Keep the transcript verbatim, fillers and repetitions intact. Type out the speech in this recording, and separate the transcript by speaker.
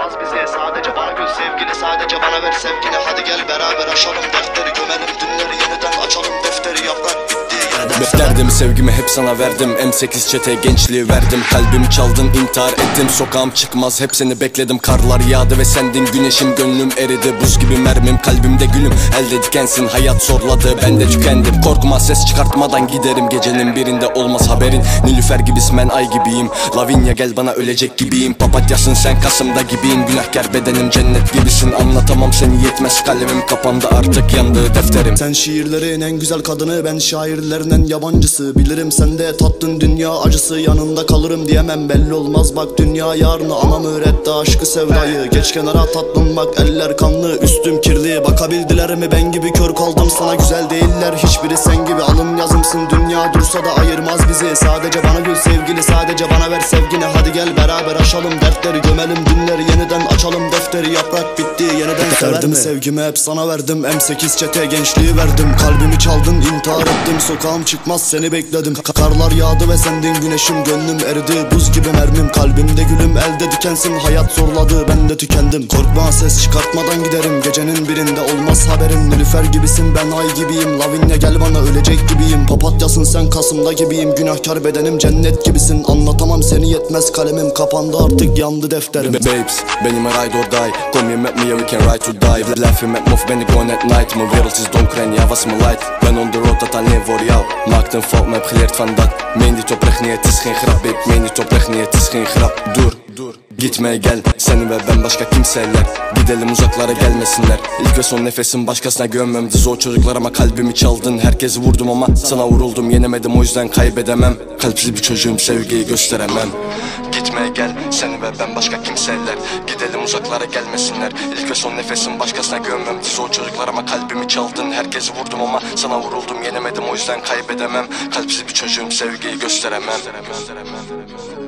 Speaker 1: ayırmaz bizi. Sadece bana gül sevgili, sadece bana ver sevgini. Hadi gel beraber aşalım defteri, gömelim dünleri, yeniden açalım defteri. Yaprak bitti, yeniden
Speaker 2: Derdimi sevgimi hep sana verdim. M sekiz çete gençliği verdim. Kalbimi çaldın, intihar ettim. Sokağım çıkmaz, hep seni bekledim. Karlar yağdı ve sendin güneşim. Gönlüm eridi, buz gibi mermim. Kalbimde gülüm, elde dikensin. Hayat zorladı, ben de tükendim. Korkma, ses çıkartmadan giderim. Gecenin birinde olmaz haberin. Nilüfer gibisin, ben ay gibiyim. Lavinia gel bana, ölecek gibiyim. Papatyasın sen, Kasım'da gibiyim. Günahkar bedenim, cennet gibisin. Anlatamam seni, yetmez kalemim. Kapandı artık, yandı defterim.
Speaker 1: Sen şiirlerin en güzel kadını, ben şairlerinin yabancısı. Bilirim sen de tattın dünya acısı, yanında kalırım diyemem, belli olmaz bak dünya yarını. Anam öğretti aşkı sevdayı, geç kenara tatlım bak, eller kanlı üstüm kirli. Bakabildiler mi ben gibi, kör kaldım sana, güzel değiller hiçbiri sen gibi. Alın yazımsın, dünya dursa da ayırmaz bizi. Sadece bana gül sevgili, sadece bana ver sevgini. Hadi gel beraber aşalım dertleri, gömelim dünleri, yeniden açalım defteri. Yaprak bitti, yeniden severdim. Sevgimi hep sana verdim, M sekiz çete gençliği verdim. Kalbimi çaldın, intihar ettim. Sokağım çıkmaz, seni bekledim. Karlar yağdı ve sendin güneşim. Gönlüm eridi, buz gibi mermim. Kalbimde gülüm, elde dikensin. Hayat zorladı, ben de tükendim. Korkma, ses çıkartmadan giderim. Gecenin birinde olmaz haberim. Nilüfer gibisin, ben ay gibiyim. Lavinia gel bana, ölecek gibiyim. Papatyasın sen, Kasım'da gibiyim. Günahkar bedenim, cennet gibisin. Anlatamam seni, yetmez kalemim. Kapandı artık, yandı defterim.
Speaker 2: Babes, benim ride or die. Kom je met me, yeah we can ride to die. Blijf je met me of ben ik gewoon at night. Mijn wereld is donker en jij was mijn light. Ben on the road, dat alleen voor jou. Maakt een fout, maar heb geleerd van dat. Meen dit oprecht niet, het is geen grap. Ik meen dit oprecht niet, het is geen grap. Dur, dur. Gitme gel, seni ve ben başka kimseler. Gidelim uzaklara gelmesinler. İlk ve son nefesim başkasına gömmemdi. Zor çocuklar ama kalbimi çaldın. Herkesi vurdum ama sana vuruldum. Yenemedim, o yüzden kaybedemem. Kalpsiz bir çocuğum, sevgiyi gösteremem. Gitme gel, seni ve ben başka kimseler. Gidelim uzaklara gelmesinler. İlk ve son nefesim başkasına gömmemdi. Zor çocuklar ama kalbimi çaldın. Herkesi vurdum ama sana vuruldum. Yenemedim, o yüzden kaybedemem. Kalpsiz bir çocuğum, sevgiyi gösteremem.